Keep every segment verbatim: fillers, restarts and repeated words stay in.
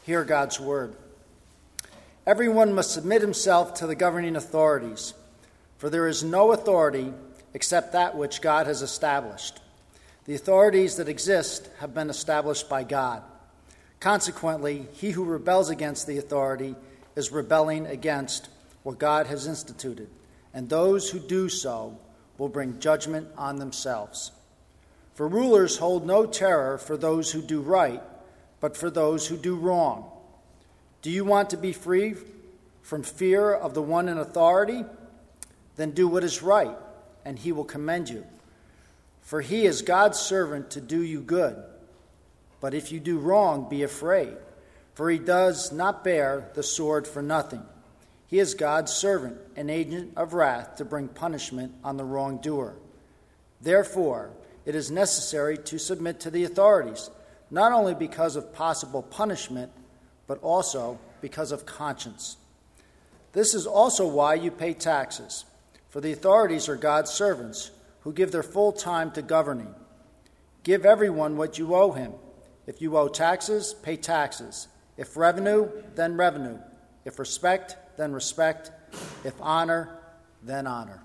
Hear God's word. Everyone must submit himself to the governing authorities, for there is no authority except that which God has established. The authorities that exist have been established by God. Consequently, he who rebels against the authority is rebelling against what God has instituted, and those who do so will bring judgment on themselves. For rulers hold no terror for those who do right, but for those who do wrong. Do you want to be free from fear of the one in authority? Then do what is right, and he will commend you. For he is God's servant to do you good. But if you do wrong, be afraid, for he does not bear the sword for nothing. He is God's servant, an agent of wrath to bring punishment on the wrongdoer. Therefore, it is necessary to submit to the authorities, not only because of possible punishment, but also because of conscience. This is also why you pay taxes, for the authorities are God's servants who give their full time to governing. Give everyone what you owe him. If you owe taxes, pay taxes. If revenue, then revenue. If respect, then respect. If honor, then honor.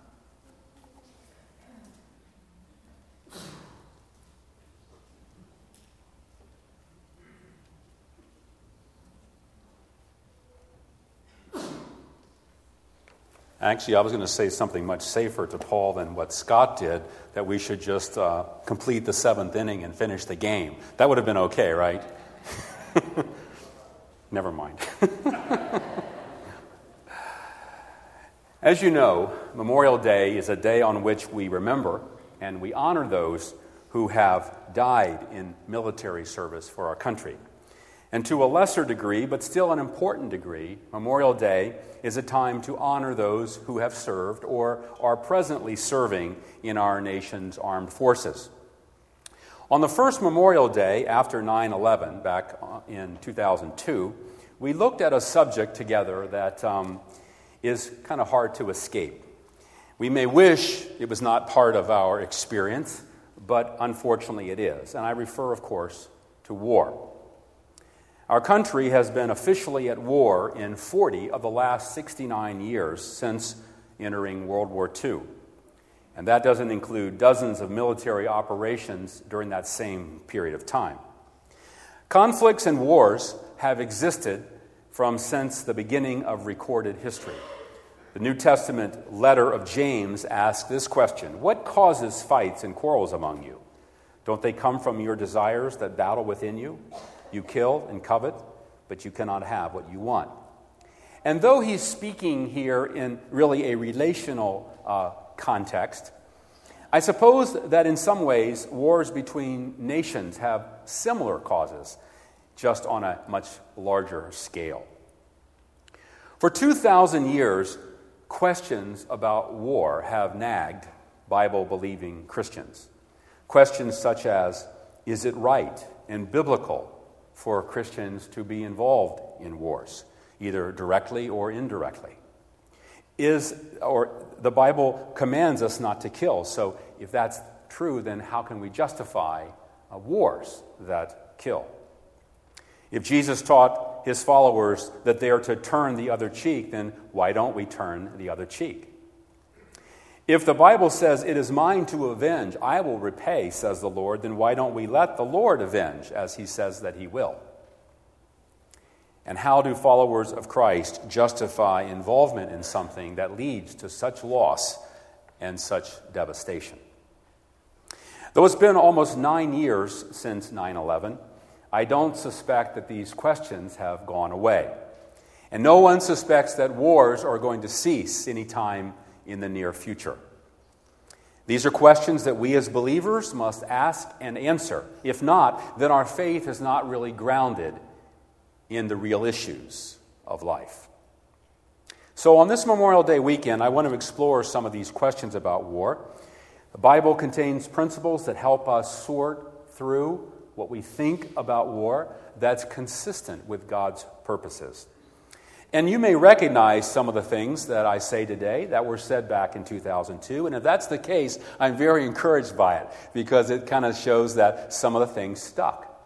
Actually, I was going to say something much safer to Paul than what Scott did, that we should just uh, complete the seventh inning and finish the game. That would have been okay, right? Never mind. As you know, Memorial Day is a day on which we remember and we honor those who have died in military service for our country. And to a lesser degree, but still an important degree, Memorial Day is a time to honor those who have served or are presently serving in our nation's armed forces. On the first Memorial Day after nine eleven, back in two thousand two, we looked at a subject together that um, is kind of hard to escape. We may wish it was not part of our experience, but unfortunately it is. And I refer, of course, to war. Our country has been officially at war in forty of the last sixty-nine years since entering World War Two. And that doesn't include dozens of military operations during that same period of time. Conflicts and wars have existed from since the beginning of recorded history. The New Testament letter of James asks this question: what causes fights and quarrels among you? Don't they come from your desires that battle within you? You kill and covet, but you cannot have what you want. And though he's speaking here in really a relational uh, context, I suppose that in some ways wars between nations have similar causes, just on a much larger scale. For two thousand years, questions about war have nagged Bible-believing Christians. Questions such as, is it right and biblical for Christians to be involved in wars, either directly or indirectly? Is, or the Bible commands us not to kill, so if that's true, then how can we justify uh, wars that kill? If Jesus taught his followers that they are to turn the other cheek, then why don't we turn the other cheek? If the Bible says, it is mine to avenge, I will repay, says the Lord, then why don't we let the Lord avenge, as he says that he will? And how do followers of Christ justify involvement in something that leads to such loss and such devastation? Though it's been almost nine years since nine eleven, I don't suspect that these questions have gone away. And no one suspects that wars are going to cease anytime in the near future. These are questions that we as believers must ask and answer. If not, then our faith is not really grounded in the real issues of life. So on this Memorial Day weekend, I want to explore some of these questions about war. The Bible contains principles that help us sort through what we think about war that's consistent with God's purposes. And you may recognize some of the things that I say today that were said back in two thousand two. And if that's the case, I'm very encouraged by it because it kind of shows that some of the things stuck.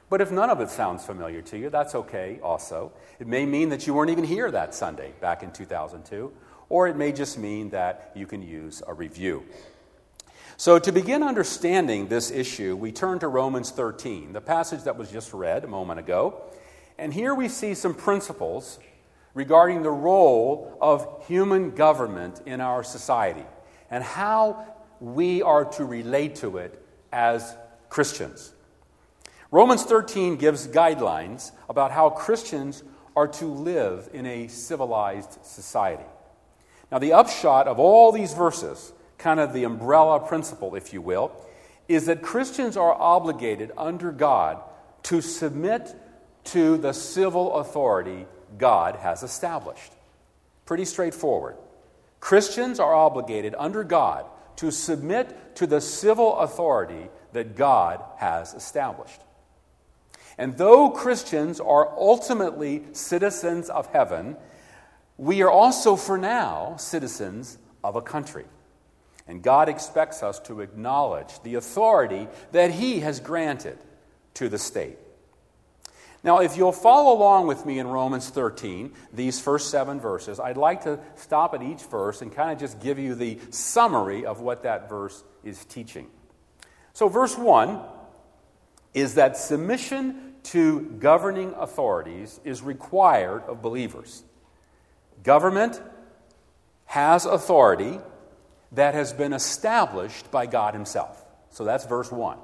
But if none of it sounds familiar to you, that's okay also. It may mean that you weren't even here that Sunday back in two thousand two, or it may just mean that you can use a review. So to begin understanding this issue, we turn to Romans thirteen, the passage that was just read a moment ago. And here we see some principles regarding the role of human government in our society and how we are to relate to it as Christians. Romans thirteen gives guidelines about how Christians are to live in a civilized society. Now, the upshot of all these verses, kind of the umbrella principle, if you will, is that Christians are obligated under God to submit to the civil authority God has established. Pretty straightforward. Christians are obligated under God to submit to the civil authority that God has established. And though Christians are ultimately citizens of heaven, we are also, for now, citizens of a country. And God expects us to acknowledge the authority that He has granted to the state. Now, if you'll follow along with me in Romans thirteen, these first seven verses, I'd like to stop at each verse and kind of just give you the summary of what that verse is teaching. So verse one is that submission to governing authorities is required of believers. Government has authority that has been established by God Himself. So that's verse one.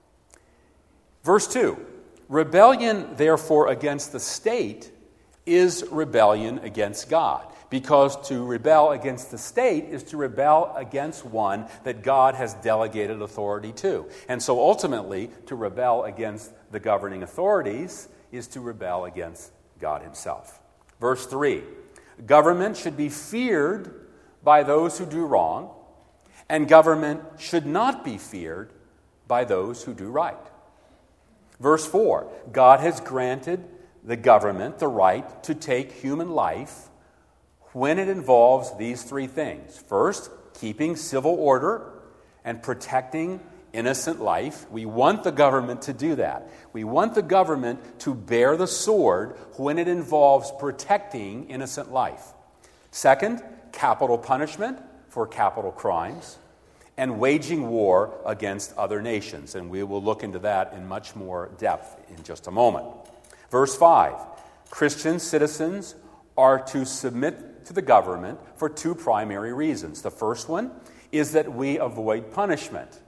Verse two, rebellion, therefore, against the state is rebellion against God, because to rebel against the state is to rebel against one that God has delegated authority to. And so ultimately, to rebel against the governing authorities is to rebel against God Himself. Verse three, government should be feared by those who do wrong, and government should not be feared by those who do right. Verse four, God has granted the government the right to take human life when it involves these three things. First, keeping civil order and protecting innocent life. We want the government to do that. We want the government to bear the sword when it involves protecting innocent life. Second, capital punishment for capital crimes, and waging war against other nations. And we will look into that in much more depth in just a moment. Verse five, Christian citizens are to submit to the government for two primary reasons. The first one is that we avoid punishment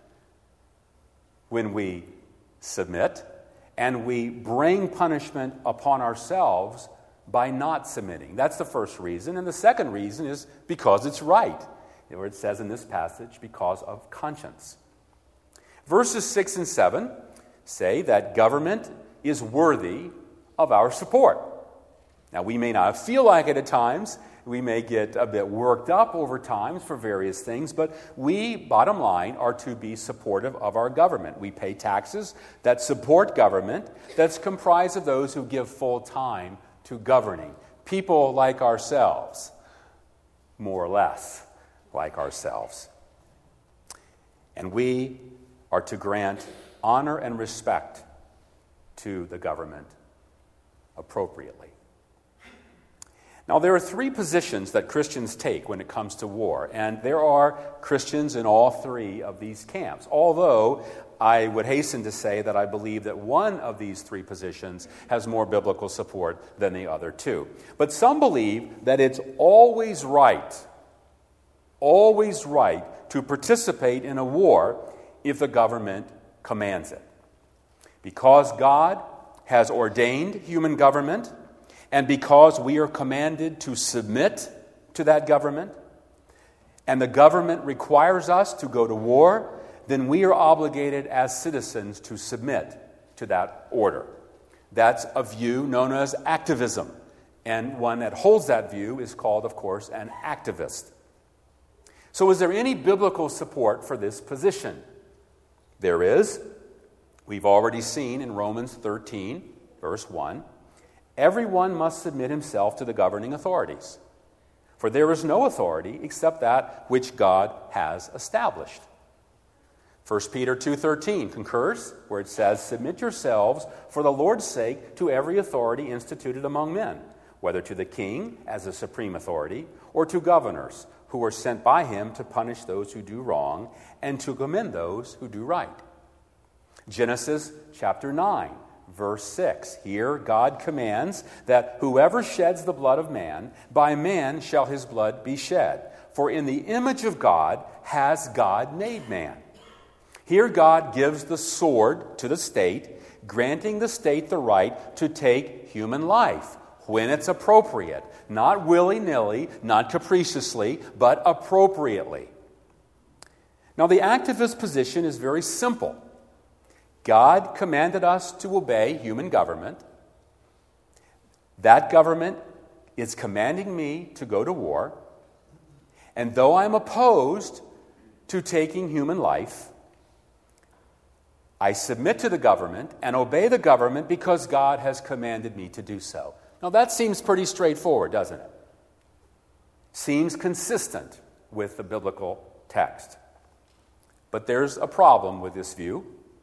when we submit, and we bring punishment upon ourselves by not submitting. That's the first reason. And the second reason is because it's right. Where it says in this passage, because of conscience. Verses six and seven say that government is worthy of our support. Now, we may not feel like it at times. We may get a bit worked up over times for various things, but we, bottom line, are to be supportive of our government. We pay taxes that support government, that's comprised of those who give full time to governing. People like ourselves, more or less like ourselves. And we are to grant honor and respect to the government appropriately. Now, there are three positions that Christians take when it comes to war, and there are Christians in all three of these camps, although I would hasten to say that I believe that one of these three positions has more biblical support than the other two. But some believe that it's always right Always right to participate in a war if the government commands it. Because God has ordained human government, and because we are commanded to submit to that government, and the government requires us to go to war, then we are obligated as citizens to submit to that order. That's a view known as activism, and one that holds that view is called, of course, an activist. So is there any biblical support for this position? There is. We've already seen in Romans thirteen, verse one, everyone must submit himself to the governing authorities, for there is no authority except that which God has established. First Peter two thirteen concurs, where it says, "Submit yourselves for the Lord's sake to every authority instituted among men, whether to the king as a supreme authority, or to governors who are sent by him to punish those who do wrong and to commend those who do right." Genesis chapter nine, verse six. Here God commands that whoever sheds the blood of man, by man shall his blood be shed. For in the image of God has God made man. Here God gives the sword to the state, granting the state the right to take human life when it's appropriate. Not willy-nilly, not capriciously, but appropriately. Now the activist position is very simple. God commanded us to obey human government. That government is commanding me to go to war. And though I'm opposed to taking human life, I submit to the government and obey the government because God has commanded me to do so. Now that seems pretty straightforward, doesn't it? Seems consistent with the biblical text. But there's a problem with this view.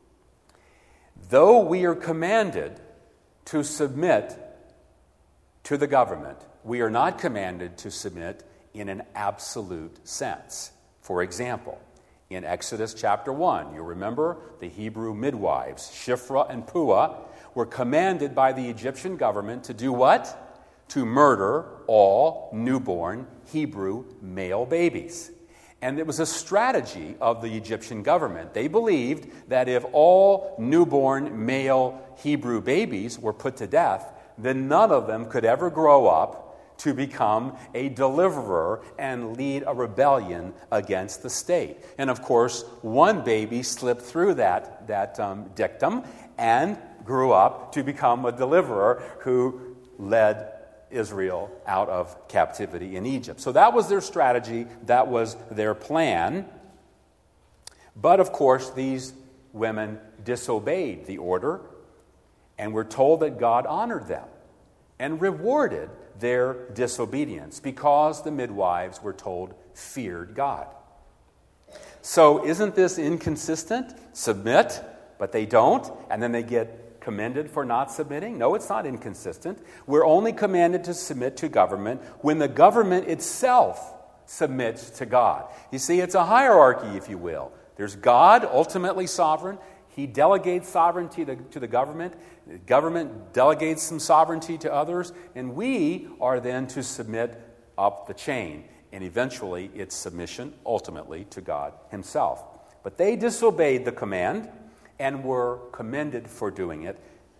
Though we are commanded to submit to the government, we are not commanded to submit in an absolute sense. For example, in Exodus chapter one, you remember the Hebrew midwives, Shiphrah and Puah, were commanded by the Egyptian government to do what? To murder all newborn Hebrew male babies. And it was a strategy of the Egyptian government. They believed that if all newborn male Hebrew babies were put to death, then none of them could ever grow up to become a deliverer and lead a rebellion against the state. And of course, one baby slipped through that, that um, dictum and grew up to become a deliverer who led Israel out of captivity in Egypt. So that was their strategy, that was their plan. But of course, these women disobeyed the order, and we're told that God honored them and rewarded their disobedience because the midwives, were told, feared God. So isn't this inconsistent? Submit, but they don't, and then they get commended for not submitting? No, it's not inconsistent. We're only commanded to submit to government when the government itself submits to God. You see, it's a hierarchy, if you will. There's God, ultimately sovereign. He delegates sovereignty to, to the government. The government delegates some sovereignty to others. And we are then to submit up the chain. And eventually, it's submission, ultimately, to God himself. But they disobeyed the command and were commended for doing it,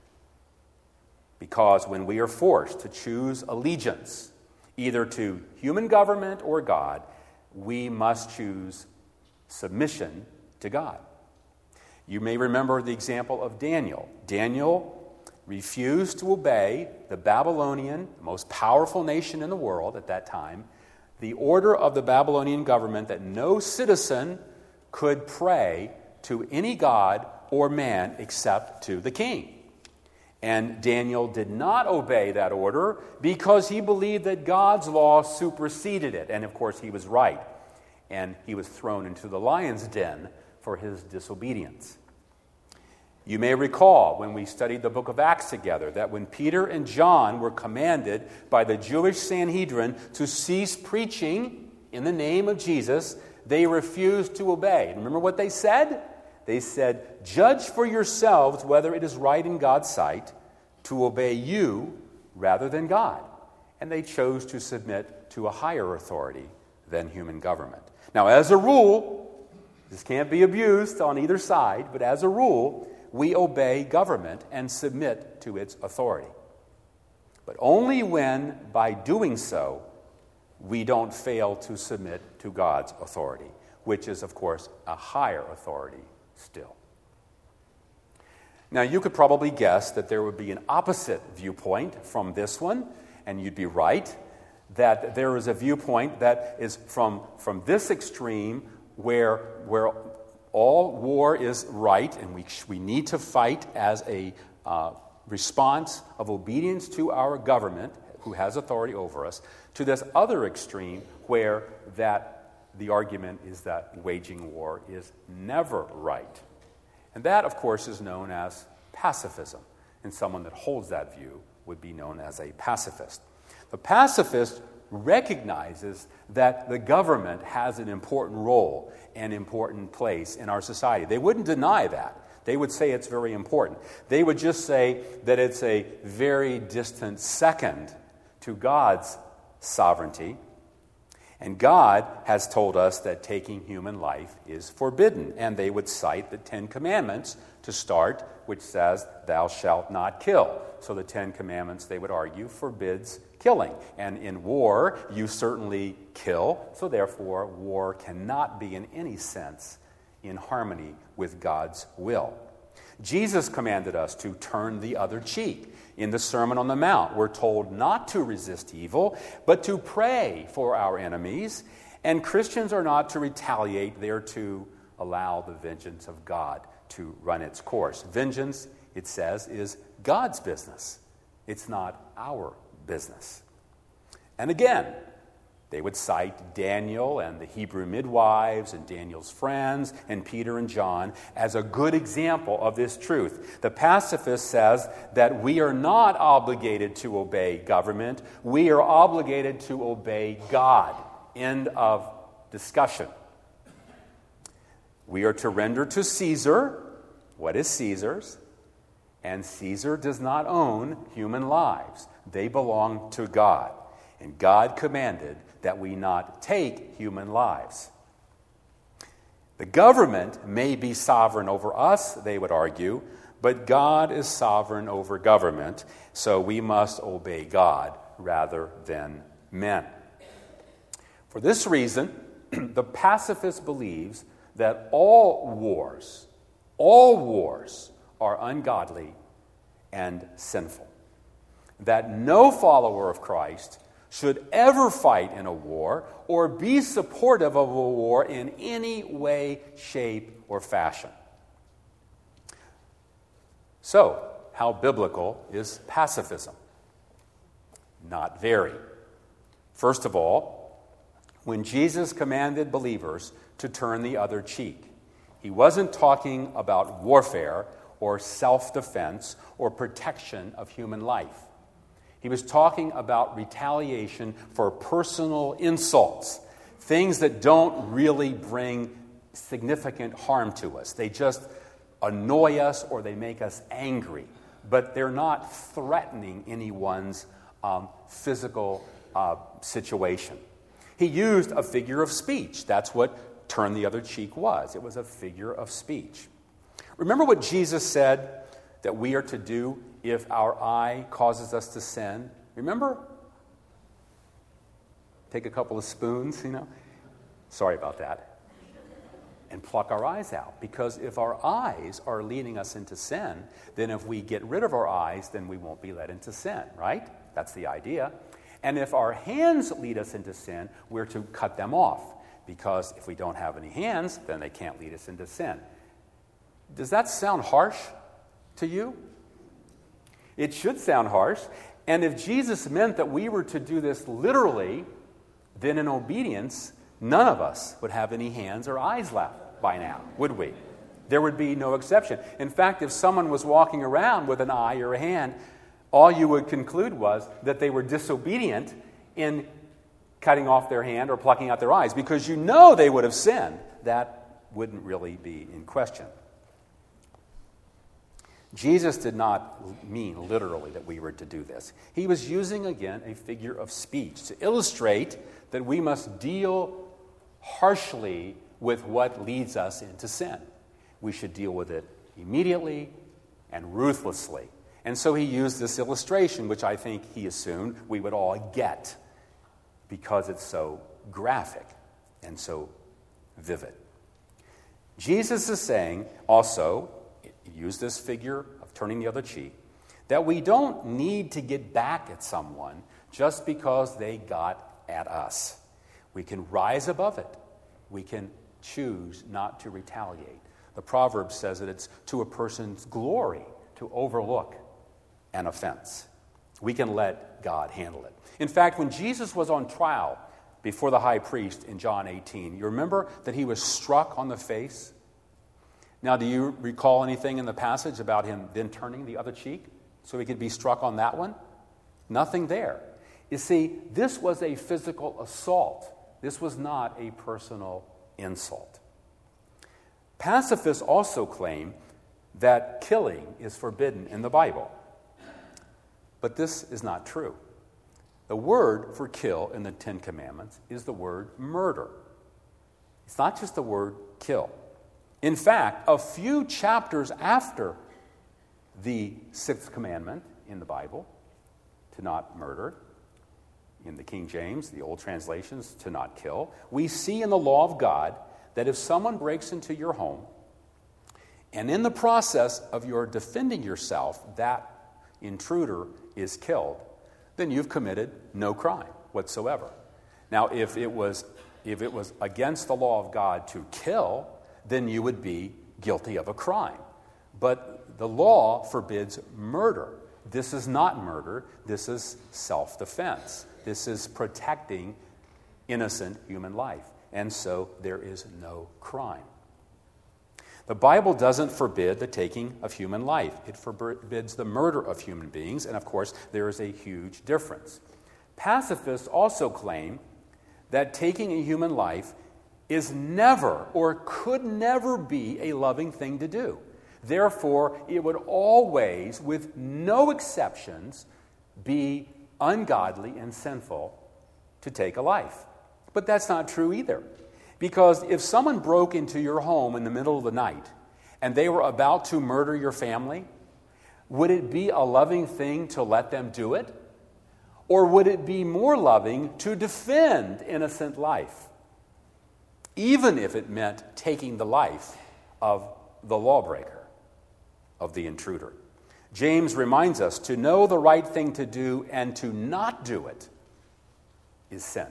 because when we are forced to choose allegiance, either to human government or God, we must choose submission to God. You may remember the example of Daniel. Daniel refused to obey the Babylonian, the most powerful nation in the world at that time, the order of the Babylonian government that no citizen could pray to any god or man except to the king. And Daniel did not obey that order because he believed that God's law superseded it. And of course, he was right. And he was thrown into the lion's den for his disobedience. You may recall when we studied the book of Acts together that when Peter and John were commanded by the Jewish Sanhedrin to cease preaching in the name of Jesus, they refused to obey. Remember what they said? They said, "Judge for yourselves whether it is right in God's sight to obey you rather than God." And they chose to submit to a higher authority than human government. Now, as a rule, this can't be abused on either side, but as a rule, we obey government and submit to its authority. But only when, by doing so, we don't fail to submit to God's authority, which is, of course, a higher authority still. Now, you could probably guess that there would be an opposite viewpoint from this one, and you'd be right, that there is a viewpoint that is from, from this extreme where, where all war is right, and we, we need to fight as a uh, response of obedience to our government, who has authority over us, to this other extreme where that the argument is that waging war is never right. And that, of course, is known as pacifism. And someone that holds that view would be known as a pacifist. The pacifist recognizes that the government has an important role and important place in our society. They wouldn't deny that. They would say it's very important. They would just say that it's a very distant second to God's sovereignty. And God has told us that taking human life is forbidden. And they would cite the Ten Commandments to start, which says, thou shalt not kill. So the Ten Commandments, they would argue, forbids killing. And in war, you certainly kill. So therefore, war cannot be in any sense in harmony with God's will. Jesus commanded us to turn the other cheek. In the Sermon on the Mount, we're told not to resist evil, but to pray for our enemies. And Christians are not to retaliate. They're to allow the vengeance of God to run its course. Vengeance, it says, is God's business. It's not our business. And again, they would cite Daniel and the Hebrew midwives and Daniel's friends and Peter and John as a good example of this truth. The pacifist says that we are not obligated to obey government. We are obligated to obey God. End of discussion. We are to render to Caesar what is Caesar's, and Caesar does not own human lives. They belong to God. And God commanded that we not take human lives. The government may be sovereign over us, they would argue, but God is sovereign over government, so we must obey God rather than men. For this reason, the pacifist believes that all wars, all wars are ungodly and sinful. That no follower of Christ should ever fight in a war or be supportive of a war in any way, shape, or fashion. So, how biblical is pacifism? Not very. First of all, when Jesus commanded believers to turn the other cheek, he wasn't talking about warfare or self-defense or protection of human life. He was talking about retaliation for personal insults, things that don't really bring significant harm to us. They just annoy us or they make us angry, but they're not threatening anyone's um, physical uh, situation. He used a figure of speech. That's what turn the other cheek was. It was a figure of speech. Remember what Jesus said that we are to do if our eye causes us to sin? Remember? Take a couple of spoons, you know. Sorry about that. And pluck our eyes out. Because if our eyes are leading us into sin, then if we get rid of our eyes, then we won't be led into sin, right? That's the idea. And if our hands lead us into sin, we're to cut them off. Because if we don't have any hands, then they can't lead us into sin. Does that sound harsh to you? It should sound harsh. And if Jesus meant that we were to do this literally, then in obedience, none of us would have any hands or eyes left by now, would we? There would be no exception. In fact, if someone was walking around with an eye or a hand, all you would conclude was that they were disobedient in cutting off their hand or plucking out their eyes, because you know they would have sinned. That wouldn't really be in question. Jesus did not mean literally that we were to do this. He was using, again, a figure of speech to illustrate that we must deal harshly with what leads us into sin. We should deal with it immediately and ruthlessly. And so he used this illustration, which I think he assumed we would all get because it's so graphic and so vivid. Jesus is saying also, use this figure of turning the other cheek, that we don't need to get back at someone just because they got at us. We can rise above it. We can choose not to retaliate. The proverb says that it's to a person's glory to overlook an offense. We can let God handle it. In fact, when Jesus was on trial before the high priest in John eighteen. You remember that he was struck on the face? Now, do you recall anything in the passage about him then turning the other cheek so he could be struck on that one? Nothing there. You see, this was a physical assault. This was not a personal insult. Pacifists also claim that killing is forbidden in the Bible. But this is not true. The word for kill in the Ten Commandments is the word murder. It's not just the word kill. In fact, a few chapters after the sixth commandment in the Bible, to not murder, in the King James, the old translations, to not kill, we see in the law of God that if someone breaks into your home, and in the process of your defending yourself, that intruder is killed, then you've committed no crime whatsoever. Now, if it was if it was against the law of God to kill, then you would be guilty of a crime. But the law forbids murder. This is not murder. This is self-defense. This is protecting innocent human life. And so there is no crime. The Bible doesn't forbid the taking of human life. It forbids the murder of human beings, and of course, there is a huge difference. Pacifists also claim that taking a human life is never or could never be a loving thing to do. Therefore, it would always, with no exceptions, be ungodly and sinful to take a life. But that's not true either. Because if someone broke into your home in the middle of the night and they were about to murder your family, would it be a loving thing to let them do it? Or would it be more loving to defend innocent life, even if it meant taking the life of the lawbreaker, of the intruder? James reminds us to know the right thing to do and to not do it is sin.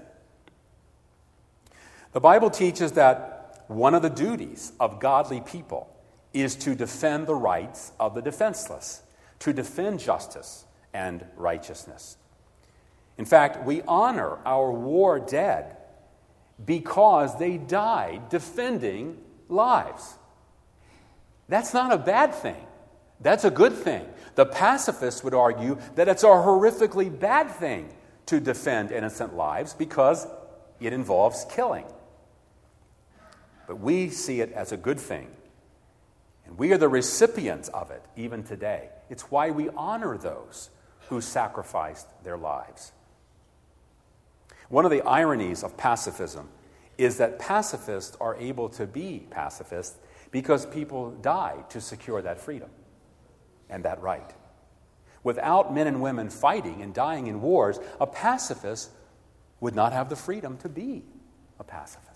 The Bible teaches that one of the duties of godly people is to defend the rights of the defenseless, to defend justice and righteousness. In fact, we honor our war dead because they died defending lives. That's not a bad thing. That's a good thing. The pacifists would argue that it's a horrifically bad thing to defend innocent lives because it involves killing. But we see it as a good thing. And we are the recipients of it even today. It's why we honor those who sacrificed their lives. One of the ironies of pacifism is that pacifists are able to be pacifists because people died to secure that freedom and that right. Without men and women fighting and dying in wars, a pacifist would not have the freedom to be a pacifist.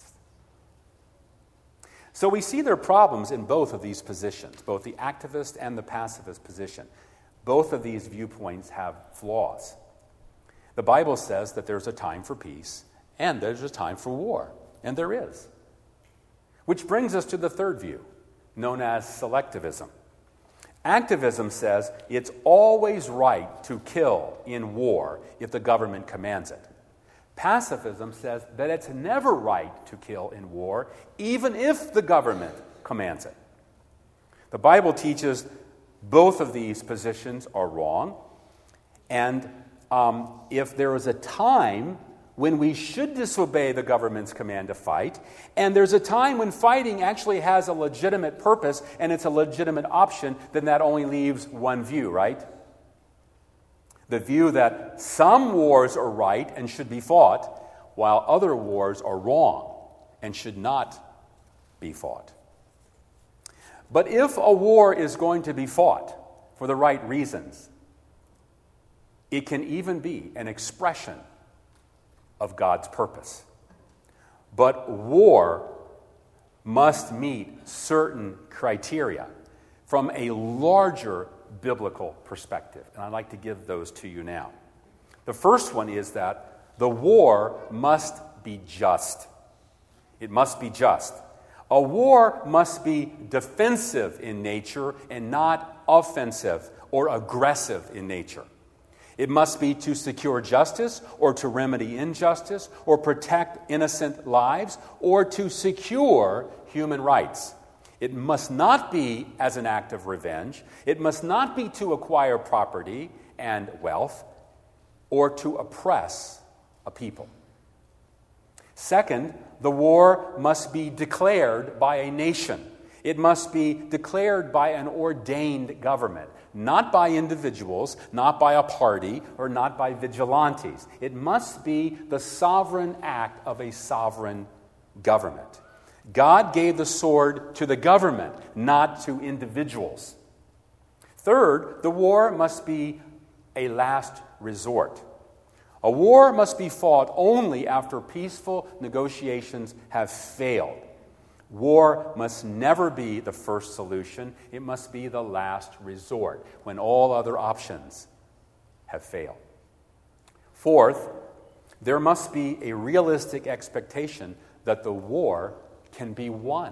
So we see there are problems in both of these positions, both the activist and the pacifist position. Both of these viewpoints have flaws. The Bible says that there's a time for peace and there's a time for war, and there is. Which brings us to the third view, known as selectivism. Activism says it's always right to kill in war if the government commands it. Pacifism says that it's never right to kill in war, even if the government commands it. The Bible teaches both of these positions are wrong, and um, if there is a time when we should disobey the government's command to fight, and there's a time when fighting actually has a legitimate purpose and it's a legitimate option, then that only leaves one view, right? The view that some wars are right and should be fought, while other wars are wrong and should not be fought. But if a war is going to be fought for the right reasons, it can even be an expression of God's purpose. But war must meet certain criteria from a larger biblical perspective. And I'd like to give those to you now. The first one is that the war must be just. It must be just. A war must be defensive in nature and not offensive or aggressive in nature. It must be to secure justice or to remedy injustice or protect innocent lives or to secure human rights. It must not be as an act of revenge. It must not be to acquire property and wealth or to oppress a people. Second, the war must be declared by a nation. It must be declared by an ordained government, not by individuals, not by a party, or not by vigilantes. It must be the sovereign act of a sovereign government. God gave the sword to the government, not to individuals. Third, the war must be a last resort. A war must be fought only after peaceful negotiations have failed. War must never be the first solution. It must be the last resort when all other options have failed. Fourth, there must be a realistic expectation that the war can be won.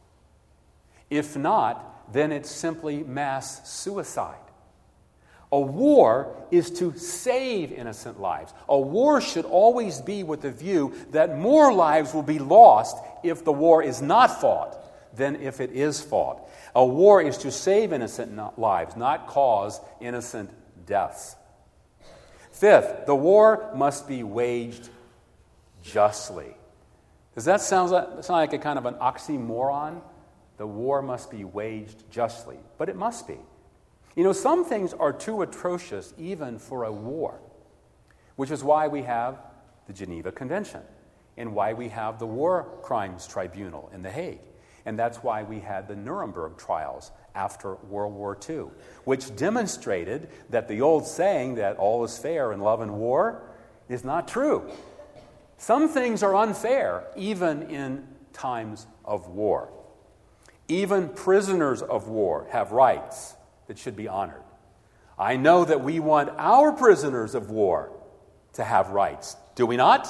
If not, then it's simply mass suicide. A war is to save innocent lives. A war should always be with the view that more lives will be lost if the war is not fought than if it is fought. A war is to save innocent lives, not cause innocent deaths. Fifth, the war must be waged justly. Does that sound like, sound like a kind of an oxymoron? The war must be waged justly, but it must be. You know, some things are too atrocious even for a war, which is why we have the Geneva Convention and why we have the War Crimes Tribunal in The Hague. And that's why we had the Nuremberg trials after World War Two, which demonstrated that the old saying that all is fair in love and war is not true. Some things are unfair even in times of war. Even prisoners of war have rights that should be honored. I know that we want our prisoners of war to have rights. Do we not?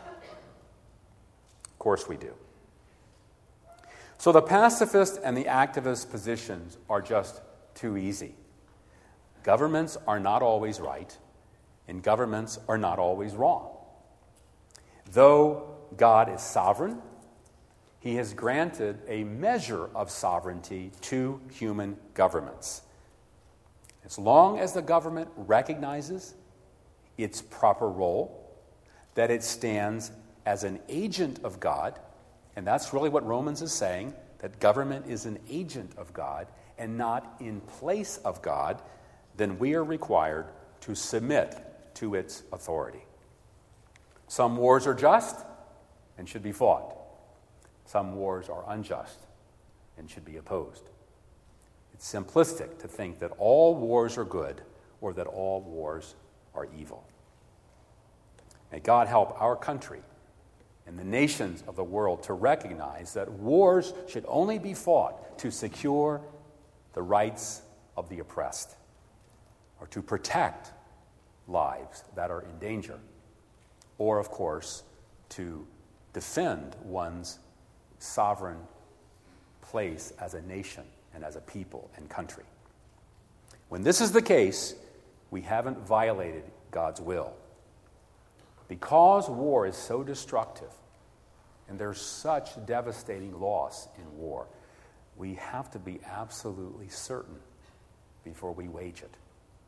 Of course we do. So the pacifist and the activist positions are just too easy. Governments are not always right, and governments are not always wrong. Though God is sovereign, He has granted a measure of sovereignty to human governments. As long as the government recognizes its proper role, that it stands as an agent of God, and that's really what Romans is saying, that government is an agent of God and not in place of God, then we are required to submit to its authority. Some wars are just and should be fought. Some wars are unjust and should be opposed. It's simplistic to think that all wars are good or that all wars are evil. May God help our country and the nations of the world to recognize that wars should only be fought to secure the rights of the oppressed or to protect lives that are in danger, or, of course, to defend one's sovereign place as a nation and as a people and country. When this is the case, we haven't violated God's will. Because war is so destructive and there's such devastating loss in war, we have to be absolutely certain before we wage it.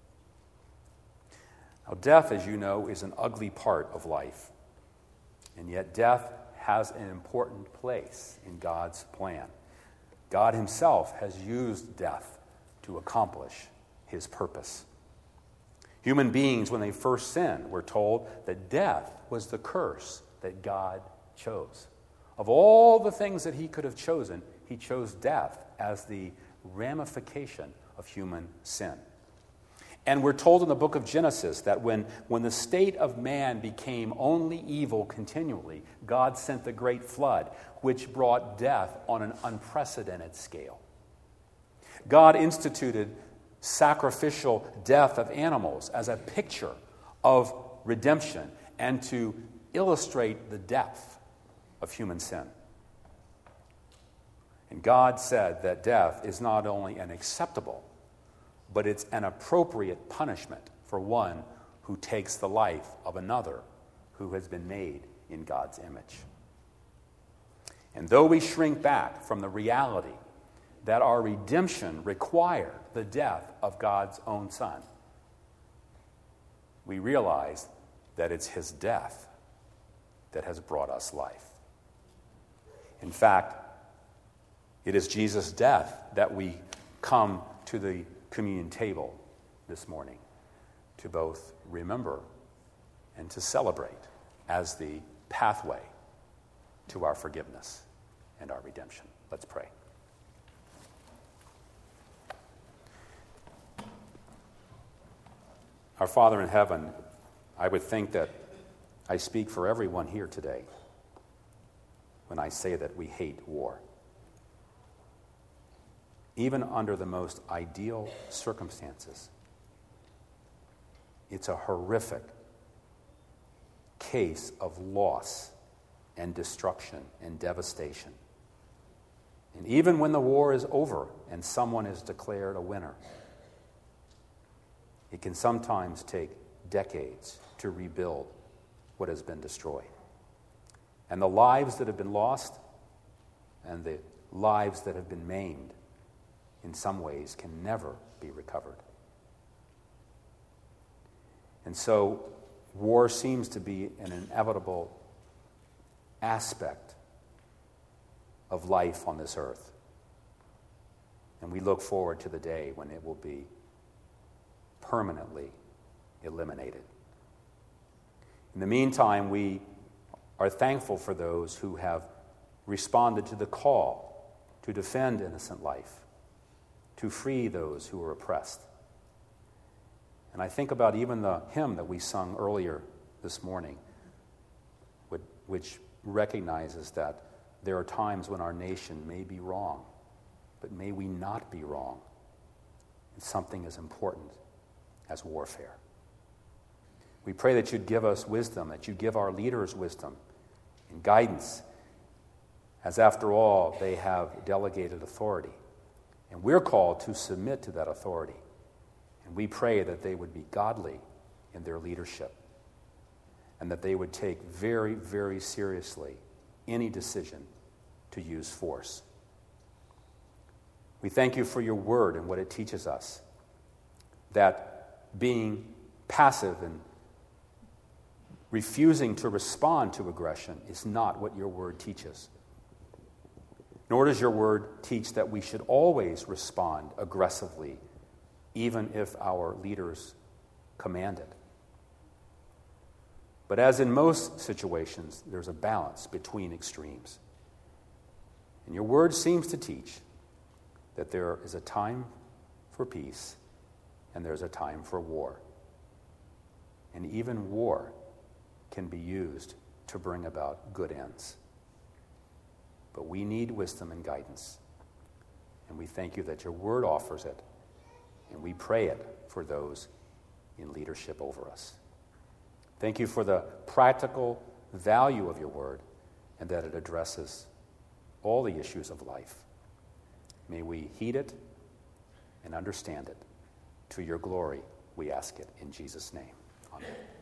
Now, death, as you know, is an ugly part of life, and yet death has an important place in God's plan. God Himself has used death to accomplish His purpose. Human beings, when they first sinned, were told that death was the curse that God chose. Of all the things that He could have chosen, He chose death as the ramification of human sin. And we're told in the book of Genesis that when, when the state of man became only evil continually, God sent the great flood, which brought death on an unprecedented scale. God instituted sacrificial death of animals as a picture of redemption and to illustrate the depth of human sin. And God said that death is not only an acceptable, but it's an appropriate punishment for one who takes the life of another who has been made in God's image. And though we shrink back from the reality that our redemption required the death of God's own Son, we realize that it's his death that has brought us life. In fact, it is Jesus' death that we come to the communion table this morning to both remember and to celebrate as the pathway to our forgiveness and our redemption. Let's pray. Our Father in heaven, I would think that I speak for everyone here today when I say that we hate war. Even under the most ideal circumstances, it's a horrific case of loss and destruction and devastation. And even when the war is over and someone is declared a winner, it can sometimes take decades to rebuild what has been destroyed. And the lives that have been lost and the lives that have been maimed in some ways can never be recovered. And so war seems to be an inevitable aspect of life on this earth. And we look forward to the day when it will be permanently eliminated. In the meantime, we are thankful for those who have responded to the call to defend innocent life, to free those who are oppressed. And I think about even the hymn that we sung earlier this morning, which recognizes that there are times when our nation may be wrong, but may we not be wrong in something as important as warfare. We pray that you'd give us wisdom, that you'd give our leaders wisdom and guidance, as after all, they have delegated authority. And we're called to submit to that authority. And we pray that they would be godly in their leadership and that they would take very, very seriously any decision to use force. We thank you for your word and what it teaches us, that being passive and refusing to respond to aggression is not what your word teaches. Nor does your word teach that we should always respond aggressively, even if our leaders command it. But as in most situations, there's a balance between extremes. And your word seems to teach that there is a time for peace and there's a time for war. And even war can be used to bring about good ends. But we need wisdom and guidance. And we thank you that your word offers it. And we pray it for those in leadership over us. Thank you for the practical value of your word and that it addresses all the issues of life. May we heed it and understand it. To your glory, we ask it in Jesus' name. Amen.